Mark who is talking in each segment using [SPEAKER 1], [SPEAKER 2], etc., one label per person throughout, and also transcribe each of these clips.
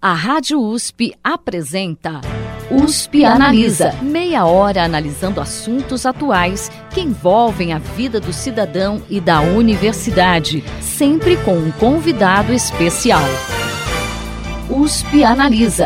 [SPEAKER 1] A Rádio USP apresenta USP Analisa. Meia hora analisando assuntos atuais que envolvem a vida do cidadão e da universidade, sempre com um convidado especial. USP Analisa.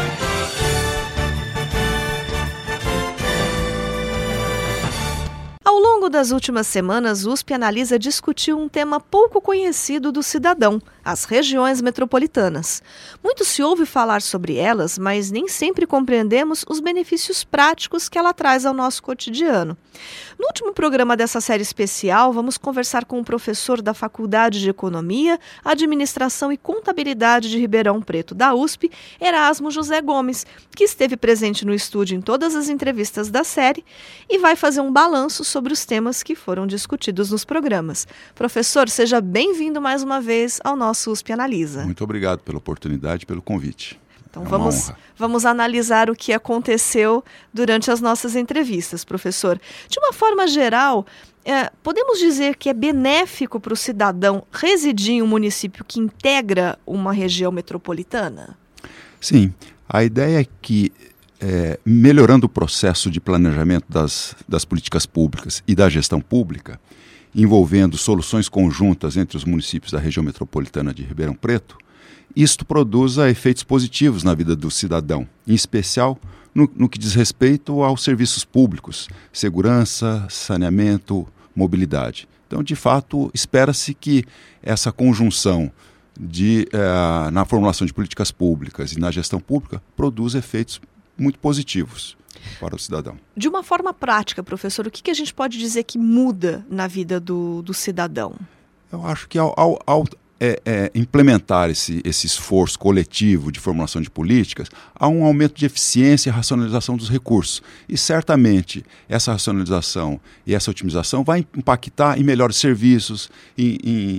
[SPEAKER 2] Ao longo das últimas semanas, USP Analisa discutiu um tema pouco conhecido do cidadão, as regiões metropolitanas. Muito se ouve falar sobre elas, mas nem sempre compreendemos os benefícios práticos que ela traz ao nosso cotidiano. No último programa dessa série especial, vamos conversar com o professor da Faculdade de Economia, Administração e Contabilidade de Ribeirão Preto, da USP, Erasmo José Gomes, que esteve presente no estúdio em todas as entrevistas da série e vai fazer um balanço sobre os temas que foram discutidos nos programas. Professor, seja bem-vindo mais uma vez ao nosso USP Analisa.
[SPEAKER 3] Muito obrigado pela oportunidade e pelo convite.
[SPEAKER 2] Então vamos analisar o que aconteceu durante as nossas entrevistas, professor. De uma forma geral, podemos dizer que é benéfico para o cidadão residir em um município que integra uma região metropolitana?
[SPEAKER 3] Sim, a ideia é que melhorando o processo de planejamento das políticas públicas e da gestão pública, envolvendo soluções conjuntas entre os municípios da região metropolitana de Ribeirão Preto, isto produza efeitos positivos na vida do cidadão, em especial no que diz respeito aos serviços públicos, segurança, saneamento, mobilidade. Então, de fato, espera-se que essa conjunção na formulação de políticas públicas e na gestão pública produza efeitos muito positivos para o cidadão.
[SPEAKER 2] De uma forma prática, professor, o que a gente pode dizer que muda na vida do cidadão?
[SPEAKER 3] Eu acho que ao implementar esse esforço coletivo de formulação de políticas, há um aumento de eficiência e racionalização dos recursos. E certamente essa racionalização e essa otimização vai impactar em melhores serviços, em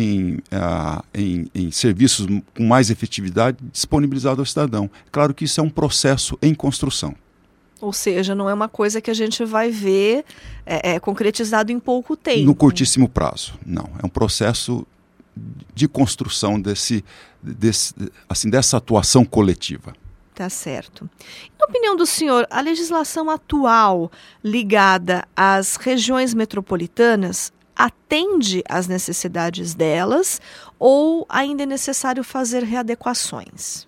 [SPEAKER 3] serviços com mais efetividade disponibilizados ao cidadão. Claro que isso é um processo em construção.
[SPEAKER 2] Ou seja, não é uma coisa que a gente vai ver concretizado em pouco tempo.
[SPEAKER 3] No curtíssimo prazo, não. É um processo de construção dessa atuação coletiva.
[SPEAKER 2] Tá certo. Na opinião do senhor, a legislação atual ligada às regiões metropolitanas atende às necessidades delas ou ainda é necessário fazer readequações?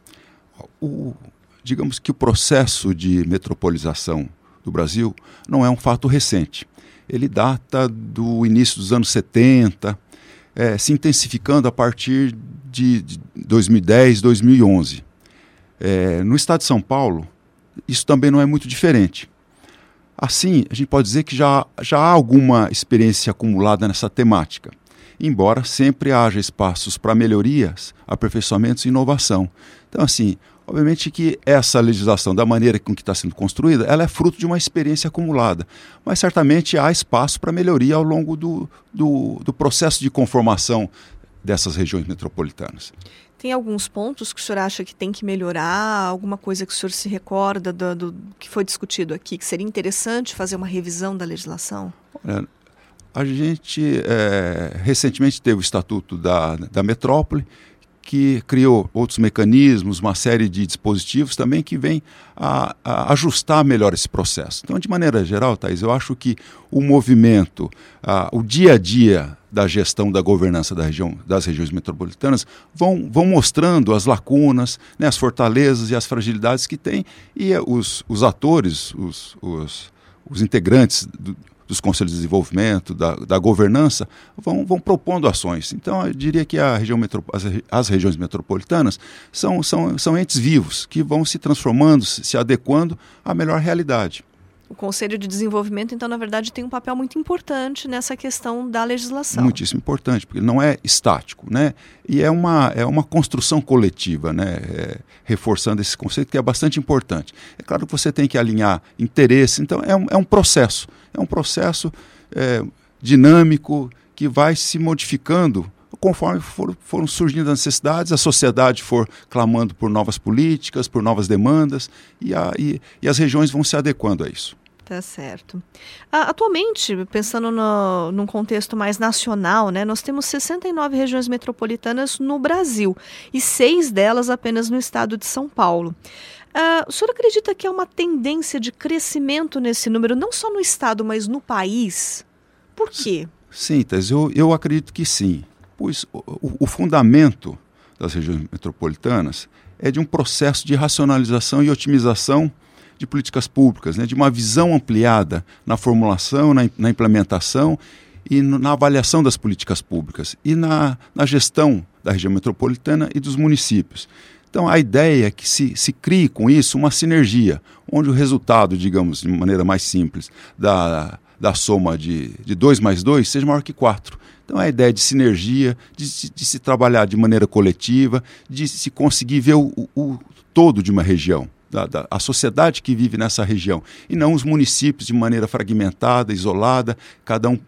[SPEAKER 3] Digamos que o processo de metropolização do Brasil não é um fato recente. Ele data do início dos anos 70, se intensificando a partir de 2010, 2011. No estado de São Paulo, isso também não é muito diferente. Assim, a gente pode dizer que já há alguma experiência acumulada nessa temática, embora sempre haja espaços para melhorias, aperfeiçoamentos e inovação. Então, assim, obviamente que essa legislação, da maneira com que está sendo construída, ela é fruto de uma experiência acumulada, mas certamente há espaço para melhoria ao longo do processo de conformação dessas regiões metropolitanas.
[SPEAKER 2] Tem alguns pontos que o senhor acha que tem que melhorar? Alguma coisa que o senhor se recorda do que foi discutido aqui, que seria interessante fazer uma revisão da legislação?
[SPEAKER 3] A gente recentemente teve o Estatuto da Metrópole, que criou outros mecanismos, uma série de dispositivos também que vêm a ajustar melhor esse processo. Então, de maneira geral, Thaís, eu acho que o movimento, o dia a dia da gestão da governança das regiões metropolitanas vão mostrando as lacunas, né, as fortalezas e as fragilidades que tem, e os atores, os integrantes dos conselhos de desenvolvimento, da governança, vão propondo ações. Então, eu diria que as regiões metropolitanas são entes vivos, que vão se transformando, se adequando à melhor realidade.
[SPEAKER 2] O Conselho de Desenvolvimento, então, na verdade, tem um papel muito importante nessa questão da legislação.
[SPEAKER 3] Muitíssimo importante, porque não é estático, né? E é uma construção coletiva, né? Reforçando esse conceito que é bastante importante. É claro que você tem que alinhar interesse, então é um processo. É um processo dinâmico que vai se modificando conforme foram surgindo as necessidades, a sociedade for clamando por novas políticas, por novas demandas, e as regiões vão se adequando a isso.
[SPEAKER 2] Tá certo. Atualmente, pensando num contexto mais nacional, né, nós temos 69 regiões metropolitanas no Brasil e 6 delas apenas no estado de São Paulo. O senhor acredita que há uma tendência de crescimento nesse número, não só no estado, mas no país? Por quê?
[SPEAKER 3] Sim, Thais, eu acredito que sim. Pois o fundamento das regiões metropolitanas é de um processo de racionalização e otimização de políticas públicas, né, de uma visão ampliada na formulação, na implementação e na avaliação das políticas públicas e na gestão da região metropolitana e dos municípios. Então, a ideia é que se crie com isso uma sinergia, onde o resultado, digamos, de maneira mais simples, da soma de 2 mais 2 seja maior que 4. Então, a ideia de sinergia, de se trabalhar de maneira coletiva, de se conseguir ver o todo de uma região, a sociedade que vive nessa região, e não os municípios de maneira fragmentada, isolada, cada um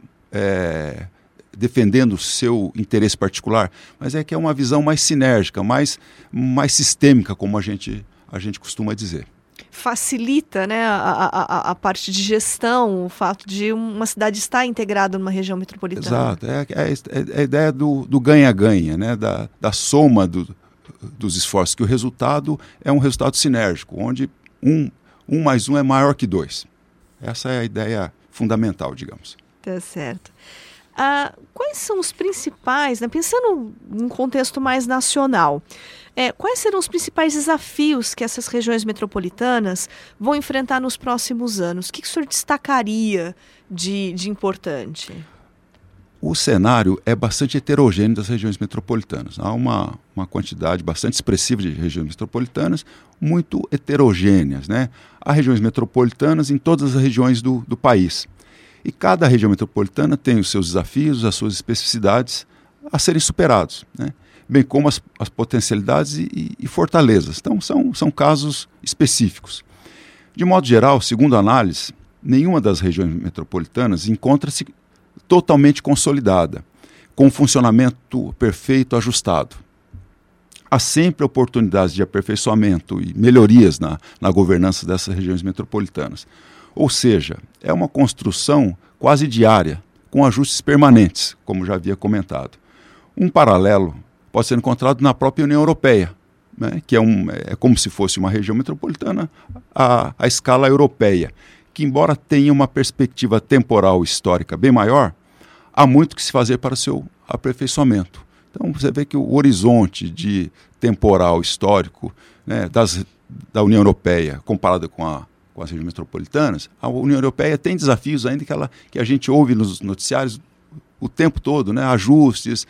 [SPEAKER 3] defendendo o seu interesse particular, mas é que é uma visão mais sinérgica, mais sistêmica, como a gente costuma dizer.
[SPEAKER 2] Facilita, né, a parte de gestão, o fato de uma cidade estar integrada numa região metropolitana.
[SPEAKER 3] Exato, é a ideia do ganha-ganha, né, da soma dos esforços, que o resultado é um resultado sinérgico, onde um mais um é maior que 2. Essa é a ideia fundamental, digamos.
[SPEAKER 2] Tá certo. Quais são os principais, né, pensando em um contexto mais nacional, quais serão os principais desafios que essas regiões metropolitanas vão enfrentar nos próximos anos? O que o senhor destacaria de importante?
[SPEAKER 3] O cenário é bastante heterogêneo das regiões metropolitanas. Há uma quantidade bastante expressiva de regiões metropolitanas, muito heterogêneas, né? Há regiões metropolitanas em todas as regiões do país. E cada região metropolitana tem os seus desafios, as suas especificidades a serem superados, né? Bem como as potencialidades e fortalezas. Então, são casos específicos. De modo geral, segundo a análise, nenhuma das regiões metropolitanas encontra-se totalmente consolidada, com um funcionamento perfeito, ajustado. Há sempre oportunidades de aperfeiçoamento e melhorias na governança dessas regiões metropolitanas. Ou seja, é uma construção quase diária, com ajustes permanentes, como já havia comentado. Um paralelo pode ser encontrado na própria União Europeia, né, que é como se fosse uma região metropolitana à escala europeia, que, embora tenha uma perspectiva temporal histórica bem maior, há muito que se fazer para o seu aperfeiçoamento. Então, você vê que o horizonte de temporal histórico, né, da União Europeia, comparado com as regiões metropolitanas, a União Europeia tem desafios ainda que a gente ouve nos noticiários o tempo todo, né, ajustes,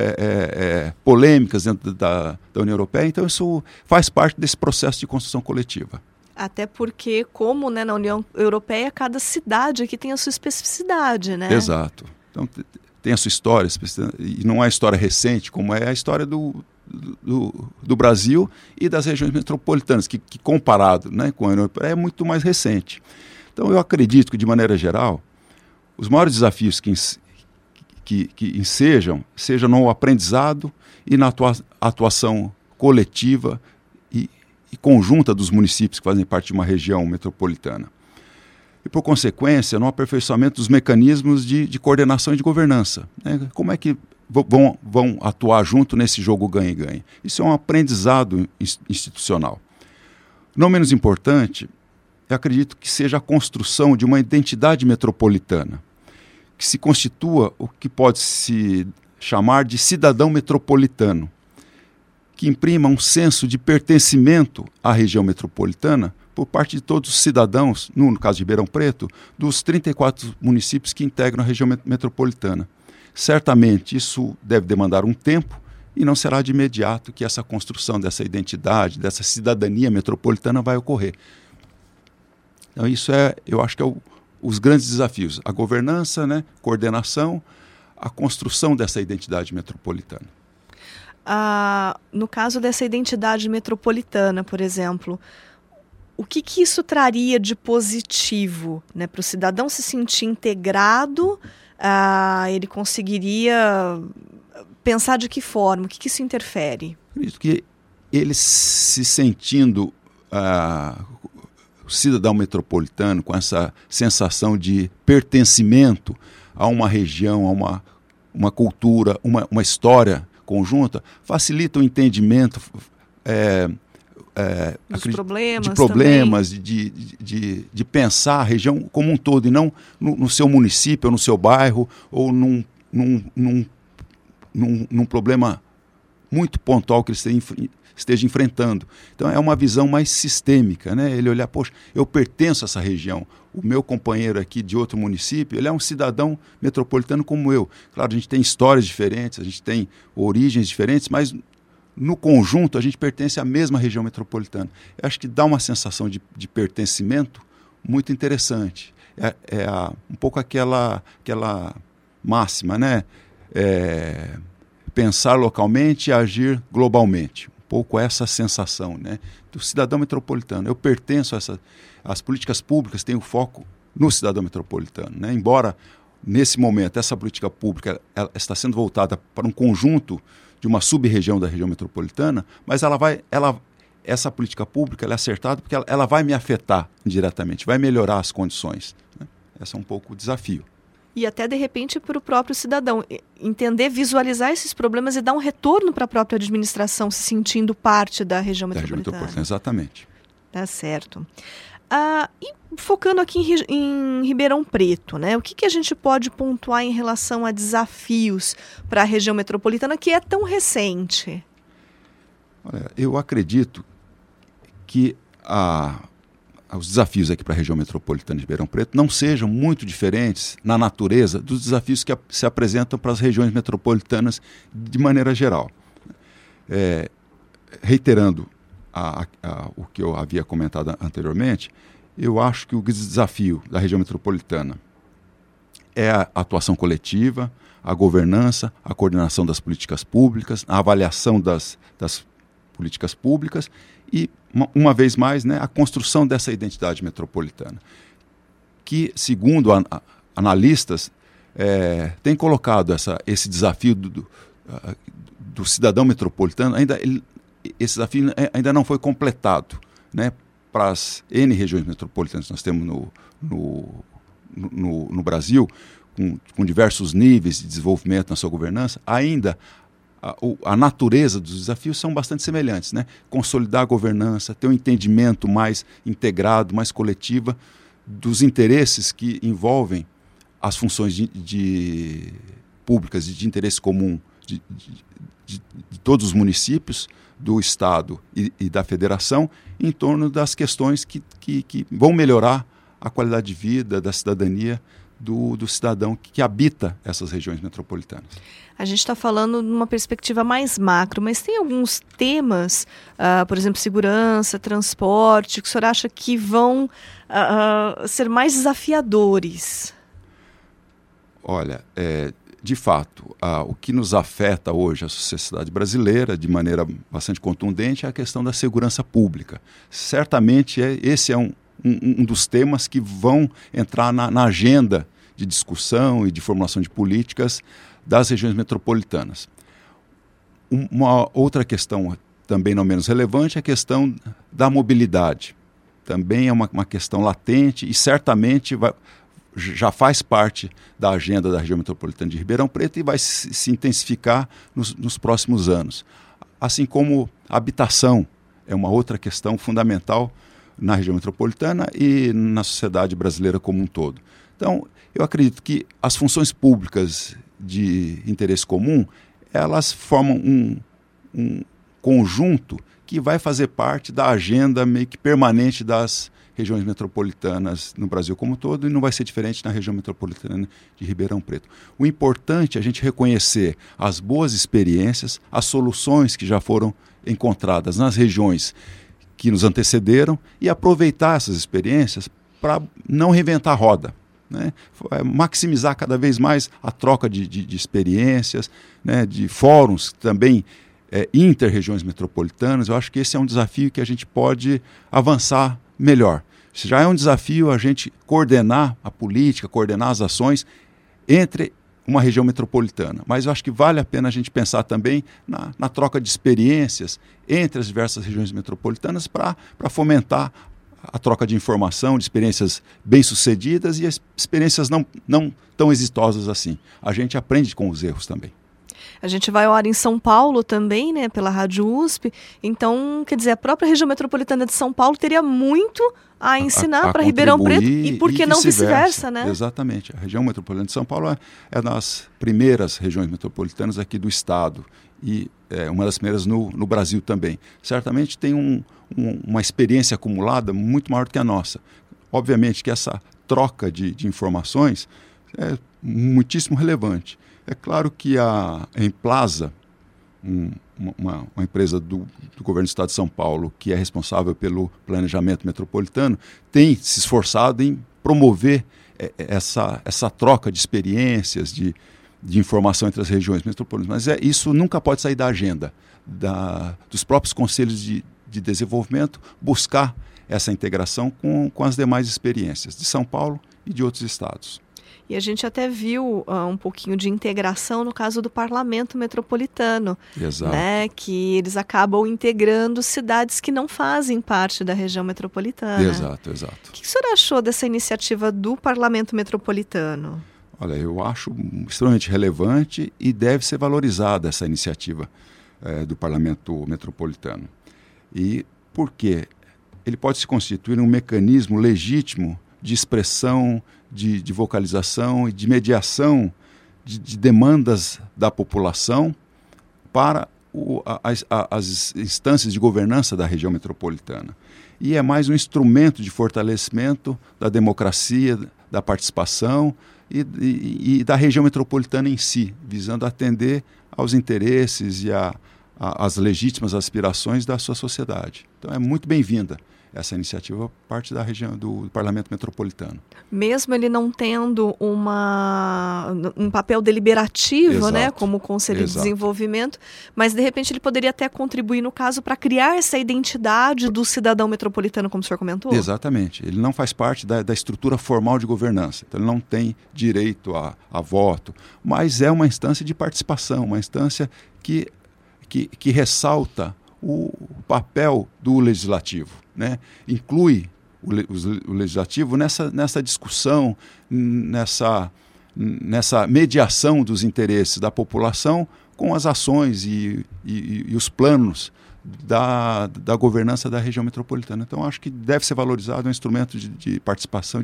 [SPEAKER 3] polêmicas dentro da União Europeia. Então, isso faz parte desse processo de construção coletiva.
[SPEAKER 2] Até porque, como, né, na União Europeia, cada cidade aqui tem a sua especificidade, né?
[SPEAKER 3] Exato. Então, tem a sua história, e não é a história recente, como é a história do Brasil e das regiões metropolitanas, que comparado, né, com a União Europeia, é muito mais recente. Então, eu acredito que, de maneira geral, os maiores desafios que ensejam no aprendizado e na atuação coletiva e conjunta dos municípios que fazem parte de uma região metropolitana. E, por consequência, no aperfeiçoamento dos mecanismos de coordenação e de governança, né? Como é que vão atuar junto nesse jogo ganha-ganha? Isso é um aprendizado institucional. Não menos importante, eu acredito que seja a construção de uma identidade metropolitana, que se constitua o que pode se chamar de cidadão metropolitano, que imprima um senso de pertencimento à região metropolitana por parte de todos os cidadãos, no caso de Ribeirão Preto, dos 34 municípios que integram a região metropolitana. Certamente isso deve demandar um tempo e não será de imediato que essa construção dessa identidade, dessa cidadania metropolitana vai ocorrer. Então isso eu acho que é os grandes desafios, a governança, né, coordenação, a construção dessa identidade metropolitana.
[SPEAKER 2] No caso dessa identidade metropolitana, por exemplo, o que isso traria de positivo, né, para o cidadão se sentir integrado? Ele conseguiria pensar de que forma? O que isso interfere?
[SPEAKER 3] Acredito que ele se sentindo cidadão metropolitano, com essa sensação de pertencimento a uma região, a uma cultura, uma história conjunta, facilita o entendimento
[SPEAKER 2] problemas
[SPEAKER 3] de problemas, de pensar a região como um todo, e não no seu município, ou no seu bairro, ou num problema muito pontual que ele esteja enfrentando. Então é uma visão mais sistêmica, né? Ele olhar, poxa, eu pertenço a essa região, o meu companheiro aqui de outro município, ele é um cidadão metropolitano como eu. Claro, a gente tem histórias diferentes, a gente tem origens diferentes, mas no conjunto a gente pertence à mesma região metropolitana. Eu acho que dá uma sensação de pertencimento muito interessante. Um pouco aquela máxima, né? Pensar localmente e agir globalmente. Um pouco essa sensação, né, do cidadão metropolitano. Eu pertenço a as políticas públicas têm o foco no cidadão metropolitano, né? Embora nesse momento essa política pública ela está sendo voltada para um conjunto de uma sub-região da região metropolitana, mas essa política pública ela é acertada porque ela vai me afetar indiretamente, vai melhorar as condições, né? Esse é um pouco o desafio.
[SPEAKER 2] E até, de repente, para o próprio cidadão entender, visualizar esses problemas e dar um retorno para a própria administração, se sentindo parte da região metropolitana.
[SPEAKER 3] Exatamente.
[SPEAKER 2] Tá certo. E focando aqui em Ribeirão Preto, né? O que a gente pode pontuar em relação a desafios para a região metropolitana, que é tão recente?
[SPEAKER 3] Olha, eu acredito que os desafios aqui para a região metropolitana de Ribeirão Preto não sejam muito diferentes na natureza dos desafios que se apresentam para as regiões metropolitanas de maneira geral. Reiterando o que eu havia comentado anteriormente, eu acho que o desafio da região metropolitana é a atuação coletiva, a governança, a coordenação das políticas públicas, a avaliação das políticas públicas e, uma vez mais, né, a construção dessa identidade metropolitana, que, segundo analistas, tem colocado esse desafio do cidadão metropolitano, esse desafio ainda não foi completado, né, para as N regiões metropolitanas que nós temos no Brasil, com diversos níveis de desenvolvimento na sua governança. Ainda a natureza dos desafios são bastante semelhantes, né? Consolidar a governança, ter um entendimento mais integrado, mais coletivo dos interesses que envolvem as funções públicas de interesse comum de todos os municípios, do Estado e da Federação, em torno das questões que vão melhorar a qualidade de vida, da cidadania do cidadão que habita essas regiões metropolitanas.
[SPEAKER 2] A gente está falando numa perspectiva mais macro, mas tem alguns temas, por exemplo, segurança, transporte, que o senhor acha que vão ser mais desafiadores?
[SPEAKER 3] Olha, de fato, o que nos afeta hoje a sociedade brasileira de maneira bastante contundente é a questão da segurança pública. Certamente esse é um dos temas que vão entrar na agenda de discussão e de formulação de políticas das regiões metropolitanas. Uma outra questão também não menos relevante é a questão da mobilidade. Também é uma questão latente e certamente já faz parte da agenda da região metropolitana de Ribeirão Preto e vai se intensificar nos próximos anos. Assim como a habitação é uma outra questão fundamental na região metropolitana e na sociedade brasileira como um todo. Então, eu acredito que as funções públicas de interesse comum, elas formam um conjunto que vai fazer parte da agenda meio que permanente das regiões metropolitanas no Brasil como um todo, e não vai ser diferente na região metropolitana de Ribeirão Preto. O importante é a gente reconhecer as boas experiências, as soluções que já foram encontradas nas regiões que nos antecederam e aproveitar essas experiências para não reinventar a roda, né? Maximizar cada vez mais a troca de experiências, né? De fóruns também inter-regiões metropolitanas. Eu acho que esse é um desafio que a gente pode avançar melhor. Já é um desafio a gente coordenar a política, coordenar as ações entre uma região metropolitana, mas eu acho que vale a pena a gente pensar também na troca de experiências entre as diversas regiões metropolitanas para fomentar a troca de informação, de experiências bem-sucedidas e experiências não tão exitosas assim. A gente aprende com os erros também.
[SPEAKER 2] A gente vai ao ar em São Paulo também, né, pela Rádio USP. Então, quer dizer, a própria região metropolitana de São Paulo teria muito a ensinar para Ribeirão Preto e por que não vice-versa, né?
[SPEAKER 3] Exatamente. A região metropolitana de São Paulo é das primeiras regiões metropolitanas aqui do estado e é uma das primeiras no Brasil também. Certamente tem uma experiência acumulada muito maior do que a nossa. Obviamente que essa troca de informações é muitíssimo relevante. É claro que a Emplasa, uma empresa do governo do estado de São Paulo, que é responsável pelo planejamento metropolitano, tem se esforçado em promover essa troca de experiências, de informação entre as regiões metropolitanas. Mas isso nunca pode sair da agenda dos próprios conselhos de desenvolvimento, buscar essa integração com as demais experiências de São Paulo e de outros estados.
[SPEAKER 2] E a gente até viu um pouquinho de integração no caso do Parlamento Metropolitano.
[SPEAKER 3] Exato.
[SPEAKER 2] Né, que eles acabam integrando cidades que não fazem parte da região metropolitana.
[SPEAKER 3] Exato.
[SPEAKER 2] O que o senhor achou dessa iniciativa do Parlamento Metropolitano?
[SPEAKER 3] Olha, eu acho extremamente relevante e deve ser valorizada essa iniciativa do Parlamento Metropolitano. E por quê? Ele pode se constituir um mecanismo legítimo de expressão, de vocalização e de mediação de demandas da população para as instâncias de governança da região metropolitana. E é mais um instrumento de fortalecimento da democracia, da participação e da região metropolitana em si, visando atender aos interesses e às legítimas aspirações da sua sociedade. Então é muito bem-vinda essa iniciativa, parte da região do Parlamento Metropolitano. Mesmo
[SPEAKER 2] ele não tendo um papel deliberativo,
[SPEAKER 3] Exato.
[SPEAKER 2] Né, como Conselho
[SPEAKER 3] Exato.
[SPEAKER 2] de Desenvolvimento, mas de repente ele poderia até contribuir, no caso, para criar essa identidade do cidadão metropolitano, como o senhor comentou?
[SPEAKER 3] Exatamente. Ele não faz parte da estrutura formal de governança, então ele não tem direito a voto, mas é uma instância de participação, uma instância que ressalta o papel do legislativo, né? Inclui o legislativo nessa discussão, nessa mediação dos interesses da população com as ações e os planos da governança da região metropolitana. Então, acho que deve ser valorizado, um instrumento de participação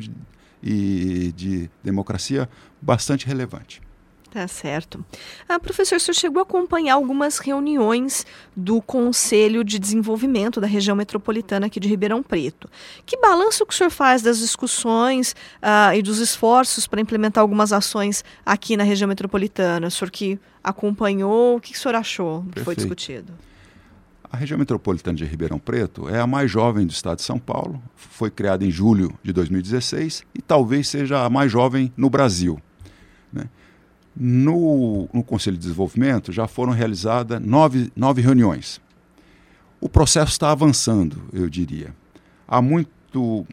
[SPEAKER 3] e de democracia bastante relevante.
[SPEAKER 2] Tá certo. Professor, o senhor chegou a acompanhar algumas reuniões do Conselho de Desenvolvimento da região metropolitana aqui de Ribeirão Preto. Que balanço que o senhor faz das discussões e dos esforços para implementar algumas ações aqui na região metropolitana? O senhor que acompanhou, o que o senhor achou do que foi discutido?
[SPEAKER 3] A região metropolitana de Ribeirão Preto é a mais jovem do estado de São Paulo, foi criada em julho de 2016 e talvez seja a mais jovem no Brasil, né? No Conselho de Desenvolvimento já foram realizadas nove reuniões. O processo está avançando, eu diria. Há muito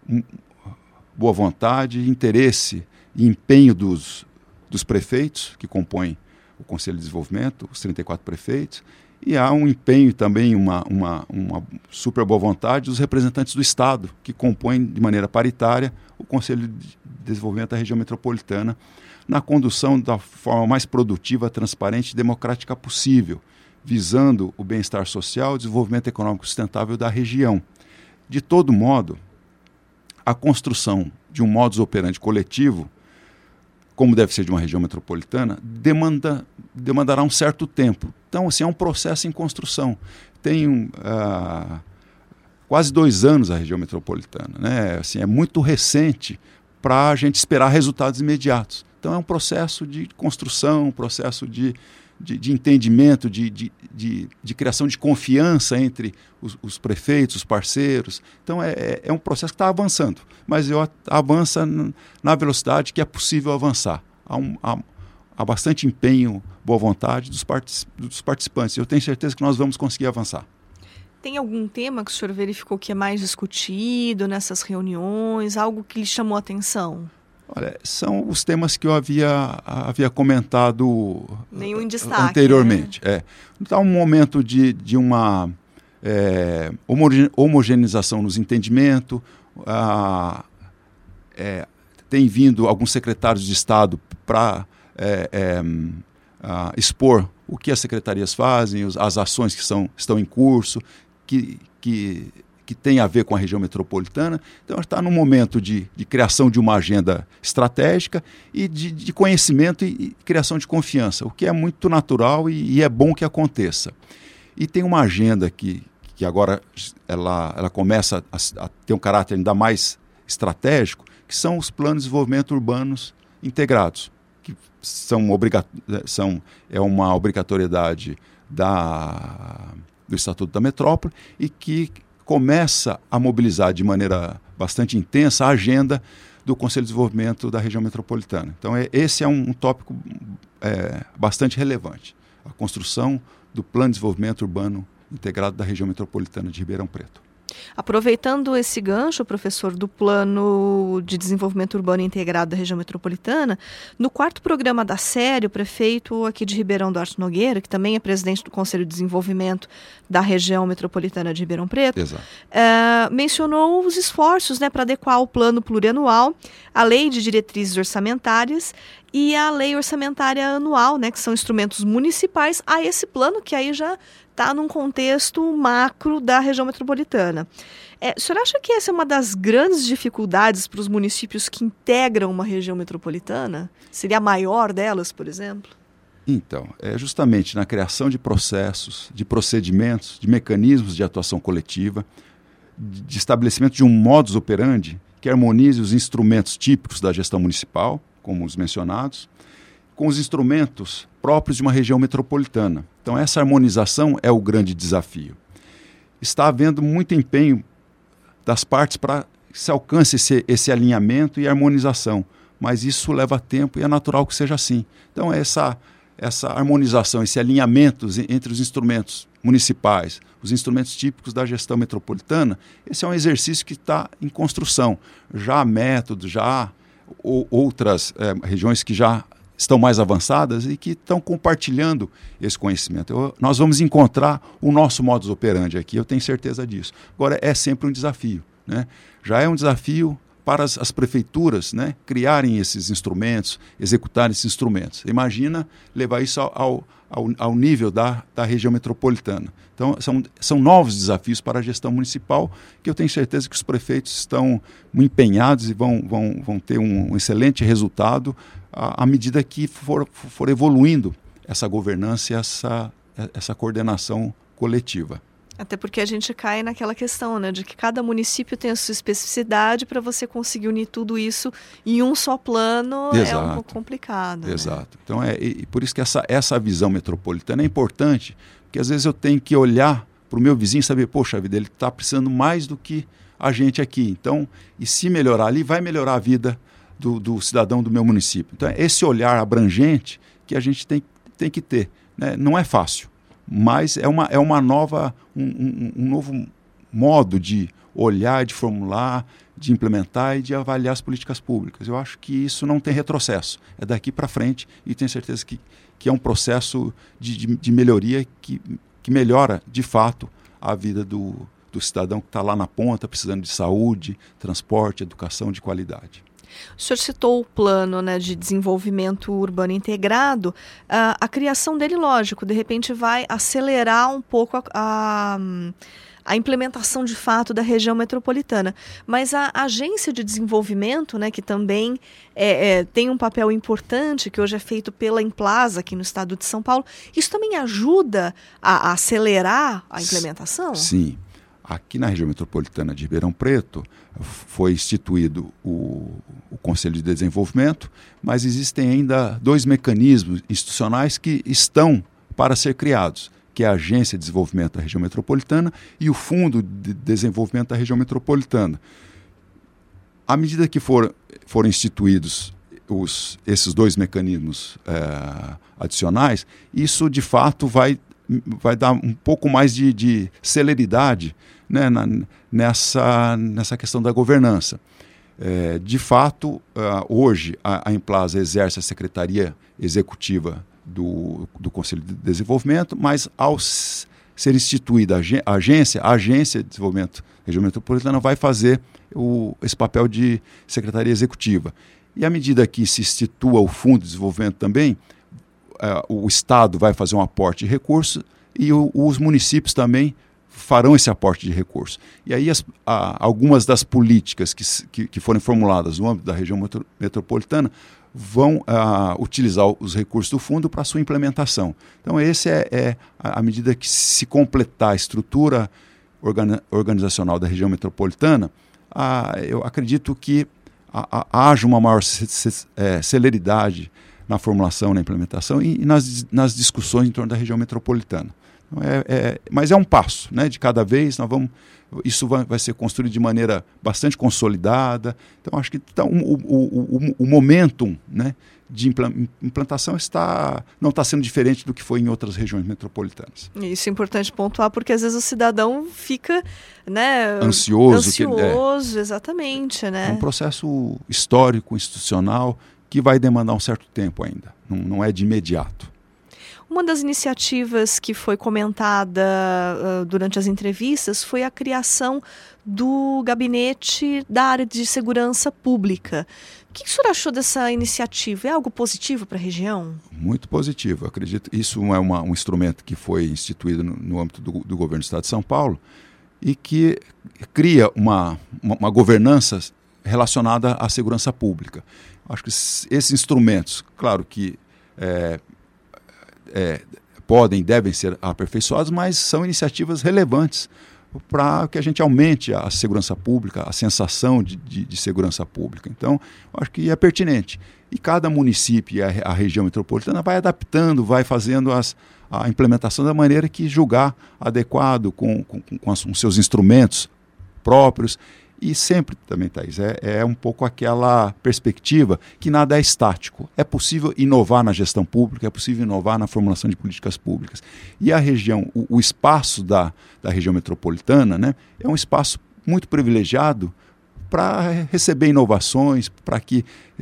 [SPEAKER 3] boa vontade, interesse e empenho dos prefeitos que compõem o Conselho de Desenvolvimento, os 34 prefeitos, e há um empenho também, uma super boa vontade dos representantes do Estado, que compõem de maneira paritária o Conselho de Desenvolvimento da região metropolitana, na condução da forma mais produtiva, transparente e democrática possível, visando o bem-estar social e o desenvolvimento econômico sustentável da região. De todo modo, a construção de um modus operandi coletivo, como deve ser de uma região metropolitana, demandará um certo tempo. Então, assim, é um processo em construção. Tem quase 2 anos a região metropolitana, né? Assim, é muito recente para a gente esperar resultados imediatos. Então é um processo de construção, um processo de entendimento, de criação de confiança entre os prefeitos, os parceiros. Então é um processo que está avançando, mas avança na velocidade que é possível avançar. Há bastante empenho, boa vontade dos participantes. Eu tenho certeza que nós vamos conseguir avançar.
[SPEAKER 2] Tem algum tema que o senhor verificou que é mais discutido nessas reuniões, algo que lhe chamou a atenção?
[SPEAKER 3] Olha, são os temas que eu havia comentado
[SPEAKER 2] nenhum em destaque,
[SPEAKER 3] anteriormente. Né? Está um momento de uma homogeneização nos entendimentos, tem vindo alguns secretários de Estado para expor o que as secretarias fazem, as ações que estão em curso, que tem a ver com a região metropolitana. Então, está num momento de criação de uma agenda estratégica e de conhecimento e criação de confiança, o que é muito natural e é bom que aconteça. E tem uma agenda que agora ela começa a ter um caráter ainda mais estratégico, que são os planos de desenvolvimento urbanos integrados, que é uma obrigatoriedade do Estatuto da Metrópole e que começa a mobilizar de maneira bastante intensa a agenda do Conselho de Desenvolvimento da região metropolitana. Então, esse é um tópico bastante relevante, a construção do Plano de Desenvolvimento Urbano Integrado da região metropolitana de Ribeirão Preto.
[SPEAKER 2] Aproveitando esse gancho, professor, do Plano de Desenvolvimento Urbano Integrado da região metropolitana, no 4º programa da série, o prefeito aqui de Ribeirão, Duarte Nogueira, que também é presidente do Conselho de Desenvolvimento da região metropolitana de Ribeirão Preto, mencionou os esforços, para adequar o plano plurianual, a lei de diretrizes orçamentárias e a lei orçamentária anual, que são instrumentos municipais, a esse plano que aí já está num contexto macro da região metropolitana. O senhor acha que essa é uma das grandes dificuldades para os municípios que integram uma região metropolitana? Seria a maior delas, por exemplo?
[SPEAKER 3] Então, é justamente na criação de processos, de procedimentos, de mecanismos de atuação coletiva, de estabelecimento de um modus operandi que harmonize os instrumentos típicos da gestão municipal, como os mencionados, com os instrumentos próprios de uma região metropolitana. Então, essa harmonização é o grande desafio. Está havendo muito empenho das partes para que se alcance esse alinhamento e harmonização, mas isso leva tempo e é natural que seja assim. Então, essa harmonização, esse alinhamento entre os instrumentos municipais, os instrumentos típicos da gestão metropolitana, esse é um exercício que está em construção. Já há métodos, já há outras regiões que já estão mais avançadas e que estão compartilhando esse conhecimento. Nós vamos encontrar o nosso modus operandi aqui, eu tenho certeza disso. Agora, é sempre um desafio, Já é um desafio para as prefeituras, criarem esses instrumentos, executarem esses instrumentos. Imagina levar isso ao nível da região metropolitana. Então, são novos desafios para a gestão municipal, que eu tenho certeza que os prefeitos estão empenhados e vão ter um excelente resultado à medida que for evoluindo essa governança e essa coordenação coletiva.
[SPEAKER 2] Até porque a gente cai naquela questão, de que cada município tem a sua especificidade, para você conseguir unir tudo isso em um só plano. Exato. É um pouco complicado.
[SPEAKER 3] Exato. Então, e por isso que essa visão metropolitana é importante, porque às vezes eu tenho que olhar para o meu vizinho e saber, poxa vida, ele está precisando mais do que a gente aqui. Então, e se melhorar ali, vai melhorar a vida do cidadão do meu município. Então, é esse olhar abrangente que a gente tem que ter. Não é fácil, mas é um novo modo de olhar, de formular, de implementar e de avaliar as políticas públicas. Eu acho que isso não tem retrocesso, é daqui para frente e tenho certeza que é um processo de melhoria que melhora, de fato, a vida do cidadão que está lá na ponta, precisando de saúde, transporte, educação de qualidade.
[SPEAKER 2] O senhor citou o plano de desenvolvimento urbano integrado. A criação dele, lógico, de repente vai acelerar um pouco a implementação de fato da região metropolitana. Mas a agência de desenvolvimento, que também tem um papel importante, que hoje é feito pela Implaza aqui no estado de São Paulo, isso também ajuda a acelerar a implementação?
[SPEAKER 3] Sim. Aqui na região metropolitana de Ribeirão Preto foi instituído o Conselho de Desenvolvimento, mas existem ainda 2 mecanismos institucionais que estão para ser criados, que é a Agência de Desenvolvimento da Região Metropolitana e o Fundo de Desenvolvimento da Região Metropolitana. À medida que forem instituídos esses 2 mecanismos adicionais, isso de fato vai dar um pouco mais de celeridade nessa questão da governança. De fato, hoje a Implaza exerce a Secretaria Executiva do Conselho de Desenvolvimento, mas ao ser instituída a Agência de Desenvolvimento Região Metropolitana vai fazer esse papel de Secretaria Executiva. E à medida que se institua o Fundo de Desenvolvimento também, o Estado vai fazer um aporte de recursos e os municípios também farão esse aporte de recursos. E aí algumas das políticas que forem formuladas no âmbito da região metropolitana vão utilizar os recursos do fundo para a sua implementação. Então, esse à medida que se completar a estrutura organizacional da região metropolitana, eu acredito que haja uma maior celeridade na formulação, na implementação e nas discussões em torno da região metropolitana. Então, mas é um passo, né? De cada vez isso vai ser construído de maneira bastante consolidada. Então, acho que o momentum, né, de implantação não está sendo diferente do que foi em outras regiões metropolitanas.
[SPEAKER 2] Isso é importante pontuar, porque às vezes o cidadão fica, né,
[SPEAKER 3] ansioso,
[SPEAKER 2] exatamente. Né?
[SPEAKER 3] É um processo histórico, institucional, que vai demandar um certo tempo ainda. Não é de imediato.
[SPEAKER 2] Uma das iniciativas que foi comentada durante as entrevistas foi a criação do gabinete da área de segurança pública. O que o senhor achou dessa iniciativa? É algo positivo para a região?
[SPEAKER 3] Muito positivo. Eu acredito que isso é um instrumento que foi instituído no âmbito do governo do Estado de São Paulo e que cria uma governança relacionada à segurança pública. Acho que esses instrumentos, claro que devem ser aperfeiçoados, mas são iniciativas relevantes para que a gente aumente a segurança pública, a sensação de segurança pública. Então, acho que é pertinente. E cada município e a região metropolitana vai adaptando, vai fazendo a implementação da maneira que julgar adequado com os seus instrumentos próprios. E sempre também, Thaís, é um pouco aquela perspectiva que nada é estático. É possível inovar na gestão pública, é possível inovar na formulação de políticas públicas. E a região, o espaço da região metropolitana, né, é um espaço muito privilegiado para receber inovações, para que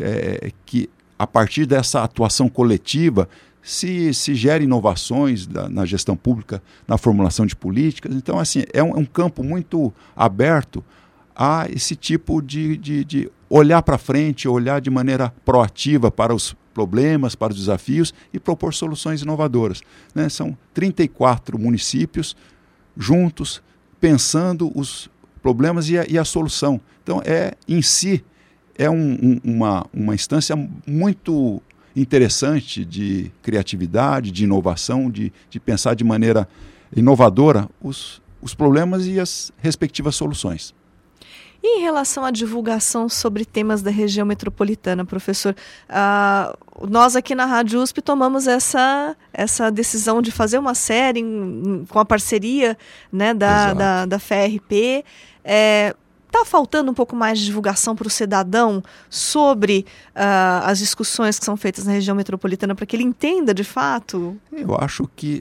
[SPEAKER 3] a partir dessa atuação coletiva se gere inovações na gestão pública, na formulação de políticas. Então, assim, é um campo muito aberto a esse tipo de olhar para frente, olhar de maneira proativa para os problemas, para os desafios e propor soluções inovadoras. Né? São 34 municípios juntos, pensando os problemas e a solução. Então, em si, é uma instância muito interessante de criatividade, de inovação, de pensar de maneira inovadora os problemas e as respectivas soluções.
[SPEAKER 2] E em relação à divulgação sobre temas da região metropolitana, professor, nós aqui na Rádio USP tomamos essa decisão de fazer uma série com a parceria, né, da FRP. Está faltando um pouco mais de divulgação para o cidadão sobre as discussões que são feitas na região metropolitana, para que ele entenda de fato? Eu
[SPEAKER 3] acho que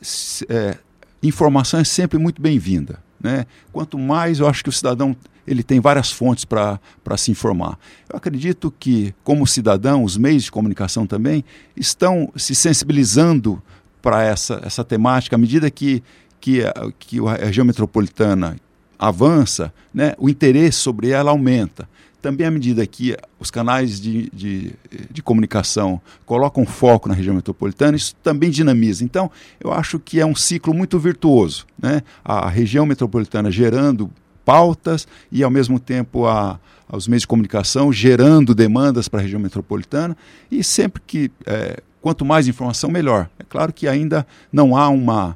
[SPEAKER 3] informação é sempre muito bem-vinda, né? Quanto mais, eu acho que o cidadão ele tem várias fontes para se informar. Eu acredito que, como cidadão, os meios de comunicação também estão se sensibilizando para essa temática. À medida que a região metropolitana avança, né, o interesse sobre ela aumenta. Também à medida que os canais de comunicação colocam foco na região metropolitana, isso também dinamiza. Então, eu acho que é um ciclo muito virtuoso, né? A região metropolitana gerando pautas e, ao mesmo tempo, os meios de comunicação gerando demandas para a região metropolitana e sempre que, quanto mais informação, melhor. É claro que ainda não há uma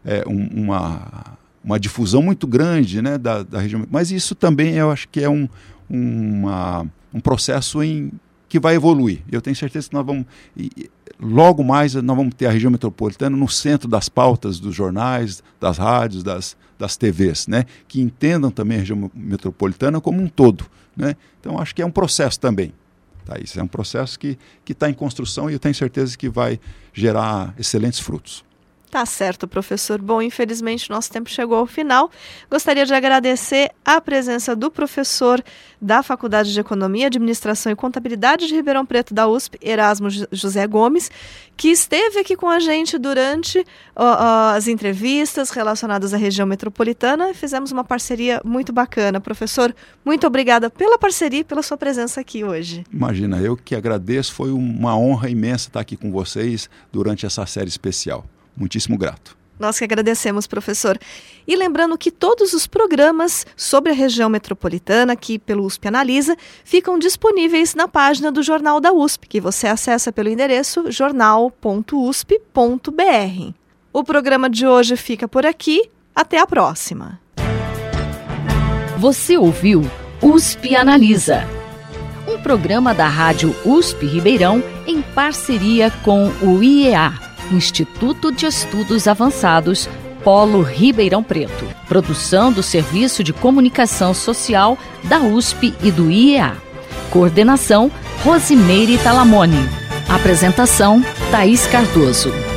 [SPEAKER 3] difusão muito grande, né, da região, mas isso também eu acho que é um processo que vai evoluir. Eu tenho certeza que logo mais nós vamos ter a região metropolitana no centro das pautas dos jornais, das rádios, das TVs, né, que entendam também a região metropolitana como um todo, né? Então acho que é um processo também. Tá, isso é um processo que está em construção e eu tenho certeza que vai gerar excelentes frutos.
[SPEAKER 2] Tá certo, professor. Bom, infelizmente nosso tempo chegou ao final. Gostaria de agradecer a presença do professor da Faculdade de Economia, Administração e Contabilidade de Ribeirão Preto da USP, Erasmo José Gomes, que esteve aqui com a gente durante as entrevistas relacionadas à região metropolitana e fizemos uma parceria muito bacana. Professor, muito obrigada pela parceria e pela sua presença aqui hoje.
[SPEAKER 3] Imagina, eu que agradeço, foi uma honra imensa estar aqui com vocês durante essa série especial. Muitíssimo grato.
[SPEAKER 2] Nós que agradecemos, professor. E lembrando que todos os programas sobre a região metropolitana, aqui pelo USP Analisa, ficam disponíveis na página do Jornal da USP, que você acessa pelo endereço jornal.usp.br. O programa de hoje fica por aqui. Até a próxima.
[SPEAKER 1] Você ouviu USP Analisa, um programa da Rádio USP Ribeirão em parceria com o IEA, Instituto de Estudos Avançados, Polo Ribeirão Preto. Produção do Serviço de Comunicação Social da USP e do IEA. Coordenação, Rosimeire Talamone. Apresentação, Thaís Cardoso.